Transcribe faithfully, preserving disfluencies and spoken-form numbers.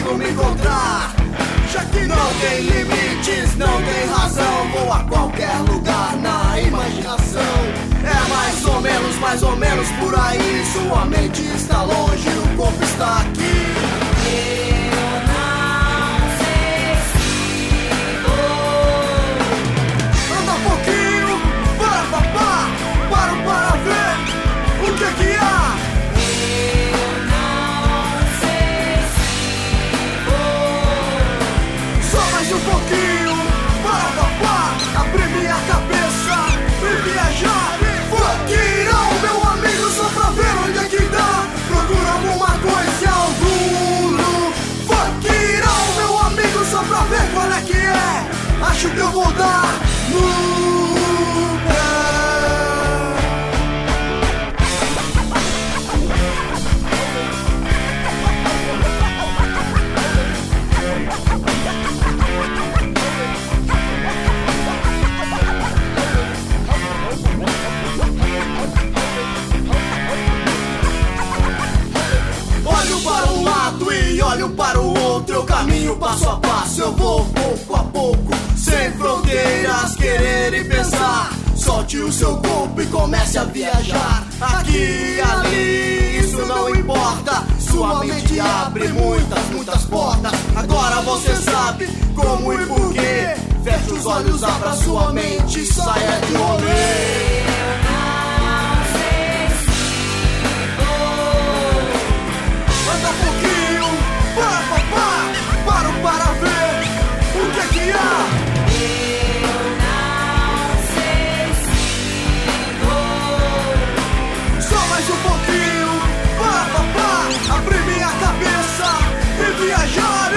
consigo me encontrar. Já que não tem limites, não tem razão, vou a qualquer lugar na imaginação. É mais ou menos, mais ou menos por aí. Sua mente está longe, o corpo está aqui. Eu não sei se vou. Anda um pouquinho, para papá, para para ver o que que há. Eu não sei se vou. Só mais um pouquinho, para papá, abrir minha cabeça e viajar. Vaqueirão, meu amigo, só pra ver onde é que dá. Procura alguma coisa em algum lugar. Vaqueirão, meu amigo, só pra ver qual é que é. Acho que eu vou dar no pé. Olho para um lado e olho para o outro. Eu caminho passo a passo, eu vou pouco a pouco, sem fronteiras, querer e pensar. Solte o seu corpo e comece a viajar. Aqui e ali, isso não importa. Sua mente abre muitas, muitas portas. Agora você sabe como e porquê. Feche os olhos, abra sua mente e saia de rolê. Anda um pouquinho, para papá, paro para ver o que que há. Eu não sei se vou. Só mais um pouquinho, para papá, abrir minha cabeça e viajar.